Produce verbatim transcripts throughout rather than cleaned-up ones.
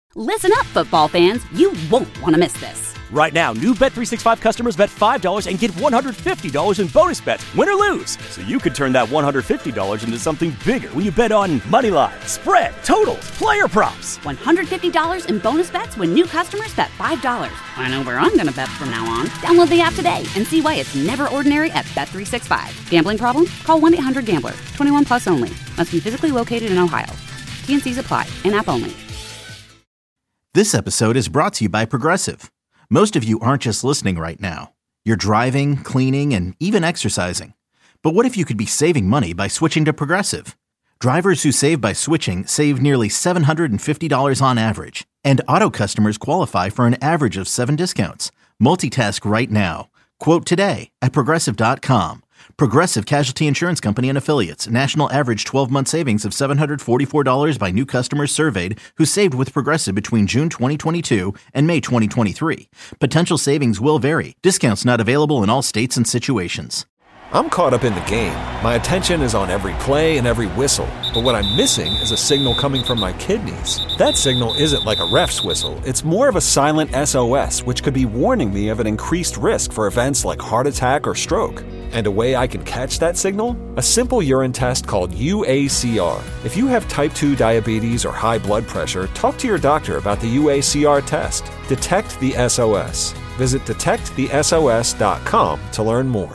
Listen up, football fans. You won't want to miss this. Right now, new Bet three sixty-five customers bet five dollars and get one hundred fifty dollars in bonus bets, win or lose. So you could turn that one hundred fifty dollars into something bigger when you bet on money line, spread, totals, player props. one hundred fifty dollars in bonus bets when new customers bet five dollars. I know where I'm going to bet from now on. Download the app today and see why it's never ordinary at Bet three sixty-five. Gambling problem? Call one eight hundred gambler. twenty-one plus only. Must be physically located in Ohio. T N Cs apply. In-app only. This episode is brought to you by Progressive. Most of you aren't just listening right now. You're driving, cleaning, and even exercising. But what if you could be saving money by switching to Progressive? Drivers who save by switching save nearly seven hundred fifty dollars on average. And auto customers qualify for an average of seven discounts. Multitask right now. Quote today at Progressive dot com. Progressive Casualty Insurance Company and Affiliates. National average twelve-month savings of seven hundred forty-four dollars by new customers surveyed who saved with Progressive between June twenty twenty-two and May twenty twenty-three. Potential savings will vary. Discounts not available in all states and situations. I'm caught up in the game. My attention is on every play and every whistle. But what I'm missing is a signal coming from my kidneys. That signal isn't like a ref's whistle. It's more of a silent S O S, which could be warning me of an increased risk for events like heart attack or stroke. And a way I can catch that signal? A simple urine test called U A C R. If you have type two diabetes or high blood pressure, talk to your doctor about the U A C R test. Detect the S O S. Visit detect the S O S dot com to learn more.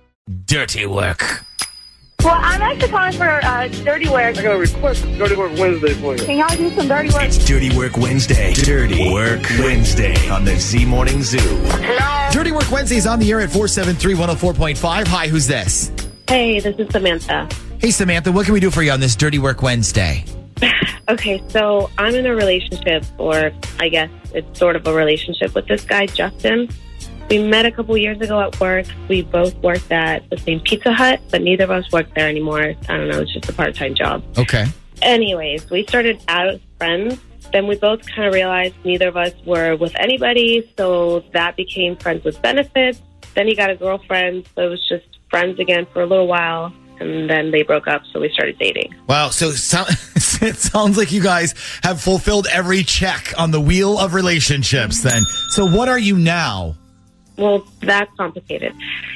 Dirty work. Well, I'm actually calling for uh, dirty work. I got a request for Dirty Work Wednesday for you. Can y'all do some dirty work? It's Dirty Work Wednesday. Dirty Work Wednesday on the Z Morning Zoo. Hello? Dirty Work Wednesday is on the air at four seven three, one oh four point five. Hi, who's this? Hey, this is Samantha. Hey, Samantha, what can we do for you on this Dirty Work Wednesday? Okay, so I'm in a relationship, or I guess it's sort of a relationship with this guy, Justin. We met a couple years ago at work. We both worked at the same Pizza Hut, but neither of us work there anymore. I don't know, it's just a part-time job. Okay. Anyways, we started out as friends. Then we both kind of realized neither of us were with anybody, so that became friends with benefits. Then he got a girlfriend, so it was just friends again for a little while. And then they broke up, so we started dating. Wow, so so it sounds like you guys have fulfilled every check on the wheel of relationships then. So what are you now? Well, that's complicated.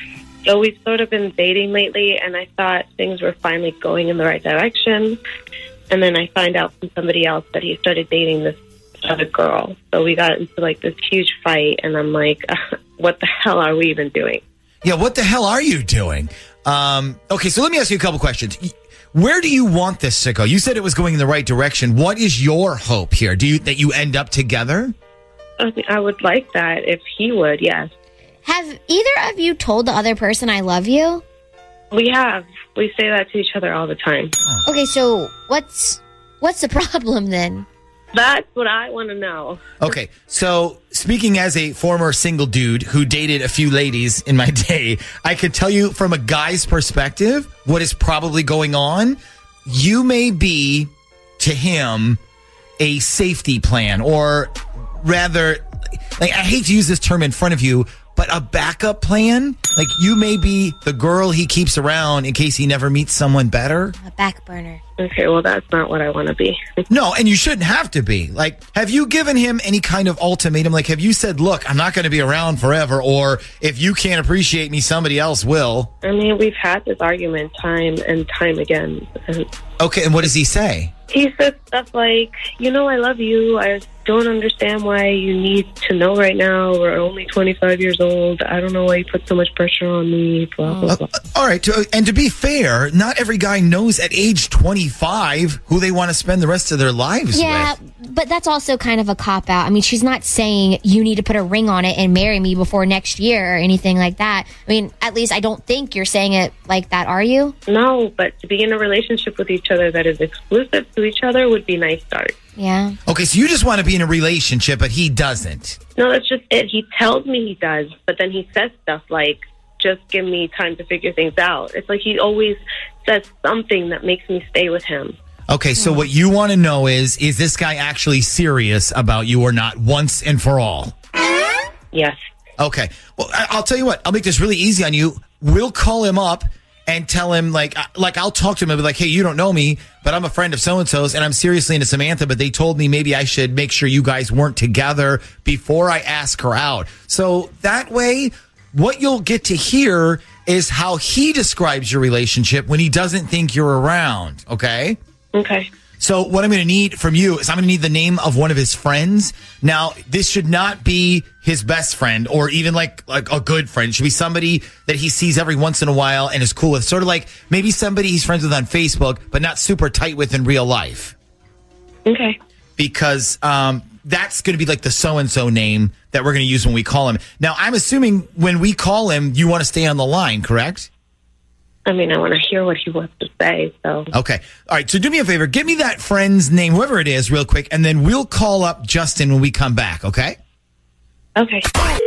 So we've sort of been dating lately, and I thought things were finally going in the right direction. And then I find out from somebody else that he started dating this other girl. So we got into like this huge fight, and I'm like, what the hell are we even doing? Yeah, what the hell are you doing? Um, okay, so let me ask you a couple questions. Where do you want this to go? You said it was going in the right direction. What is your hope here? Do you that you end up together? I mean, I would like that if he would, yes. Have either of you told the other person I love you? We have. We say that to each other all the time. Oh. Okay, so what's what's the problem then? That's what I want to know. Okay, so speaking as a former single dude who dated a few ladies in my day, I could tell you from a guy's perspective what is probably going on. You may be, to him, a safety plan, or rather, like, I hate to use this term in front of you, but a backup plan? Like, you may be the girl he keeps around in case he never meets someone better? A back burner. Okay, well, that's not what I want to be. No, and you shouldn't have to be. Like, have you given him any kind of ultimatum? Like, have you said, look, I'm not going to be around forever, or if you can't appreciate me, somebody else will? I mean, we've had this argument time and time again. Okay, and what does he say? He says stuff like, you know, I love you. I don't understand why you need to know right now. We're only twenty-five years old. I don't know why you put so much pressure on me. Blah, blah, blah. Uh, all right. To, and to be fair, not every guy knows at age twenty-five who they want to spend the rest of their lives yeah, with. Yeah, but that's also kind of a cop-out. I mean, she's not saying you need to put a ring on it and marry me before next year or anything like that. I mean, at least I don't think you're saying it like that, are you? No, but to be in a relationship with each other that is exclusive to each other would be a nice start. Yeah. Okay, so you just want to be in a relationship, but he doesn't. No, that's just it. He tells me he does, but then he says stuff like, just give me time to figure things out. It's like he always says something that makes me stay with him. Okay, so what you want to know is, is this guy actually serious about you or not once and for all? Yes. Okay. Well, I- I'll tell you what. I'll make this really easy on you. We'll call him up, and tell him, like, like I'll talk to him and be like, hey, you don't know me, but I'm a friend of so-and-so's, and I'm seriously into Samantha, but they told me maybe I should make sure you guys weren't together before I ask her out. So that way, what you'll get to hear is how he describes your relationship when he doesn't think you're around, okay? Okay. So what I'm going to need from you is I'm going to need the name of one of his friends. Now, this should not be his best friend or even like, like a good friend. It should be somebody that he sees every once in a while and is cool with. Sort of like maybe somebody he's friends with on Facebook, but not super tight with in real life. Okay. Because um, that's going to be like the so-and-so name that we're going to use when we call him. Now, I'm assuming when we call him, you want to stay on the line, correct? I mean, I want to hear what he wants to say, so. Okay. All right, so do me a favor. Give me that friend's name, whoever it is, real quick, and then we'll call up Justin when we come back, okay? Okay.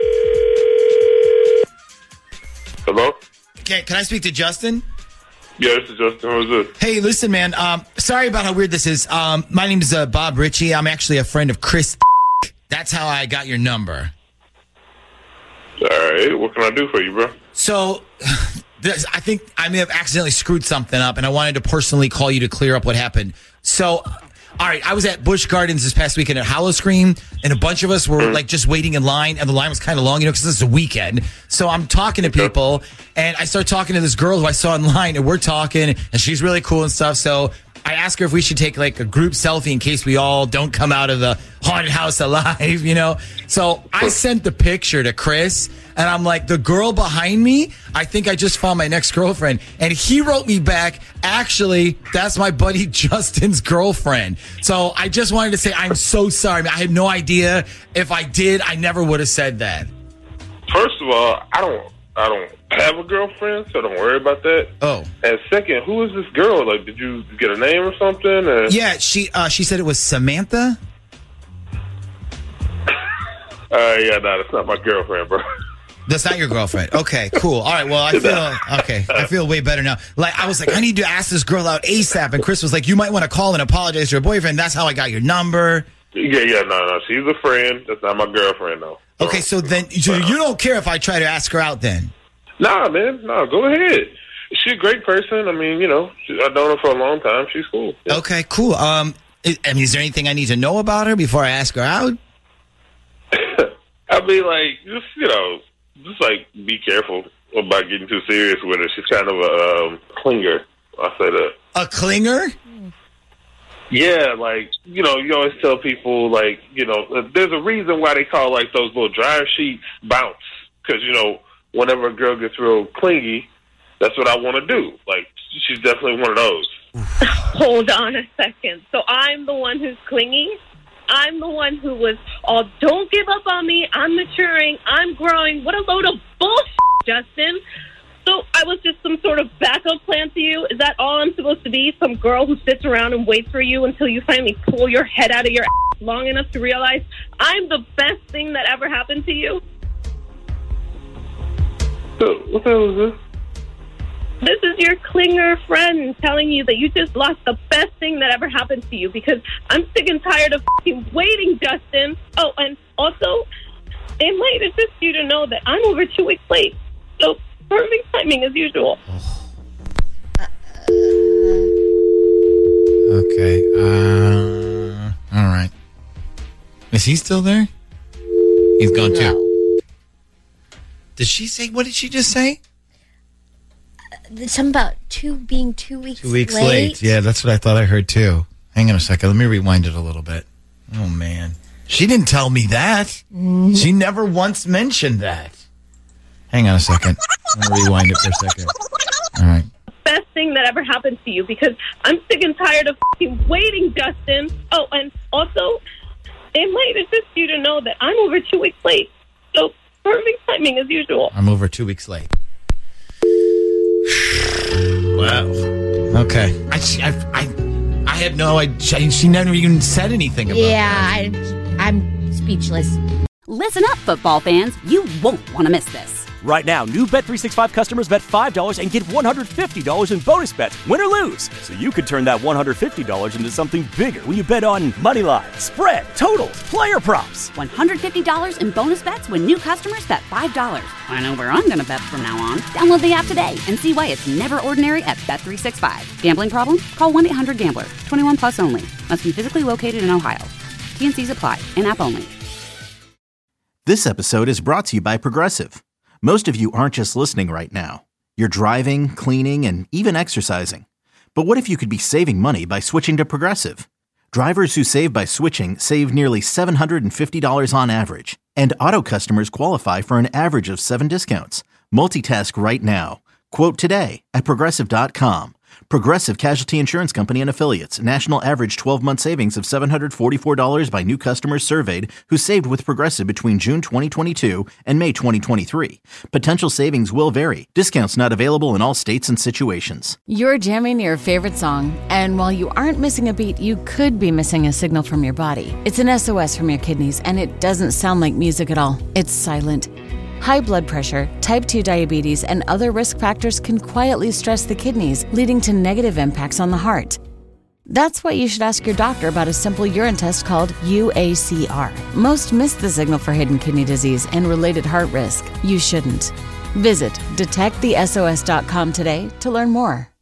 Hello? Okay, can I speak to Justin? Yeah, this is Justin. Who's this? Hey, listen, man. Um, sorry about how weird this is. Um, my name is uh, Bob Ritchie. I'm actually a friend of Chris. That's how I got your number. All right. What can I do for you, bro? So... This, I think I may have accidentally screwed something up, and I wanted to personally call you to clear up what happened. So, all right, I was at Busch Gardens this past weekend at Howl-O-Scream, and a bunch of us were like just waiting in line, and the line was kind of long, you know, because this is a weekend. So I'm talking to people, and I start talking to this girl who I saw in line, and we're talking, and she's really cool and stuff. So I asked her if we should take like a group selfie in case we all don't come out of the haunted house alive, you know. So I sent the picture to Chris. And I'm like, the girl behind me, I think I just found my next girlfriend. And he wrote me back, actually, that's my buddy Justin's girlfriend. So I just wanted to say, I'm so sorry. I had no idea. If I did, I never would have said that. First of all, I don't I don't have a girlfriend, so don't worry about that. Oh. And second, who is this girl? Like, did you get a name or something? Or? Yeah, she uh, she said it was Samantha. Uh, yeah, no, that's not my girlfriend, bro. That's not your girlfriend. Okay, cool. All right, well, I feel okay. I feel way better now. Like, I was like, I need to ask this girl out ASAP. And Chris was like, you might want to call and apologize to your boyfriend. That's how I got your number. Yeah, yeah, no, no. She's a friend. That's not my girlfriend, though. So, okay, so then so you don't care if I try to ask her out then? Nah, man. No, go ahead. She's a great person. I mean, you know, I've known her for a long time. She's cool. Yeah. Okay, cool. Um, I mean, is there anything I need to know about her before I ask her out? I mean, like, just, you know, just, like, be careful about getting too serious with her. She's kind of a um, clinger. I'll say that. A clinger? Yeah, like, you know, you always tell people, like, you know, there's a reason why they call, like, those little dryer sheets bounce. Because, you know, whenever a girl gets real clingy, that's what I want to do. Like, she's definitely one of those. Hold on a second. So I'm the one who's clingy? I'm the one who was, oh, don't give up on me. I'm maturing. I'm growing. What a load of bullshit, Justin. So I was just some sort of backup plan to you? Is that all I'm supposed to be? Some girl who sits around and waits for you until you finally pull your head out of your ass long enough to realize I'm the best thing that ever happened to you? So, what the hell is this? This is your clinger friend telling you that you just lost the best thing that ever happened to you because I'm sick and tired of f***ing waiting, Justin. Oh, and also, it might assist you to know that I'm over two weeks late. So, perfect timing as usual. Okay. Uh, all right. Is he still there? He's gone no. too. Did she say, what did she just say? Something about two being two weeks Two weeks late. late. Yeah, that's what I thought I heard too. Hang on a second. Let me rewind it a little bit. Oh, man. She didn't tell me that. Mm-hmm. She never once mentioned that. Hang on a second. I'm going to rewind it for a second. All right. Best thing that ever happened to you because I'm sick and tired of f***ing waiting, Justin. Oh, and also, it might assist you to know that I'm over two weeks late. So, perfect timing as usual. I'm over two weeks late. Wow. Okay. I, I, I, I had no idea. She never even said anything about yeah, that. Yeah, I'm speechless. Listen up, football fans. You won't want to miss this. Right now, new Bet three sixty-five customers bet five dollars and get one hundred fifty dollars in bonus bets, win or lose. So you could turn that one hundred fifty dollars into something bigger when you bet on money line, spread, totals, player props. one hundred fifty dollars in bonus bets when new customers bet five dollars. I know where I'm going to bet from now on. Download the app today and see why it's never ordinary at Bet three sixty-five. Gambling problem? Call one eight hundred gambler. twenty-one plus only. Must be physically located in Ohio. T N Cs apply. In-app only. This episode is brought to you by Progressive. Most of you aren't just listening right now. You're driving, cleaning, and even exercising. But what if you could be saving money by switching to Progressive? Drivers who save by switching save nearly seven hundred fifty dollars on average. And auto customers qualify for an average of seven discounts. Multitask right now. Quote today at Progressive dot com. Progressive Casualty Insurance Company and Affiliates. National average twelve-month savings of seven hundred forty-four dollars by new customers surveyed who saved with Progressive between June twenty twenty-two and May twenty twenty-three. Potential savings will vary. Discounts not available in all states and situations. You're jamming your favorite song, and while you aren't missing a beat, you could be missing a signal from your body. It's an S O S from your kidneys, and it doesn't sound like music at all. It's silent. High blood pressure, type two diabetes, and other risk factors can quietly stress the kidneys, leading to negative impacts on the heart. That's why you should ask your doctor about a simple urine test called U A C R. Most miss the signal for hidden kidney disease and related heart risk. You shouldn't. Visit detect the S O S dot com today to learn more.